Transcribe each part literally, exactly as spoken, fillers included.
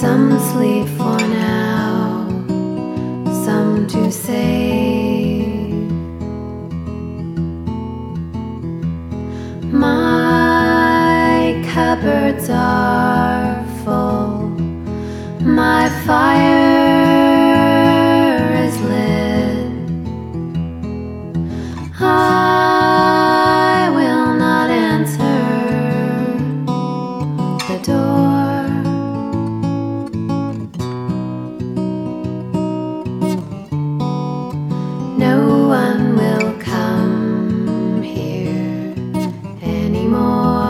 Some sleep for now, some to save. My cupboards are full, my fire is lit. I will not answer the door. No one will come here anymore.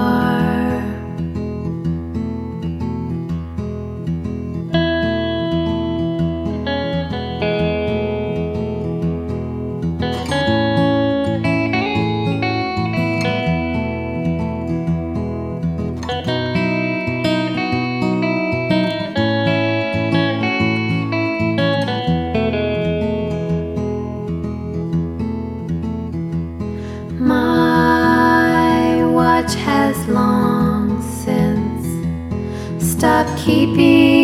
My watch has long since stopped keeping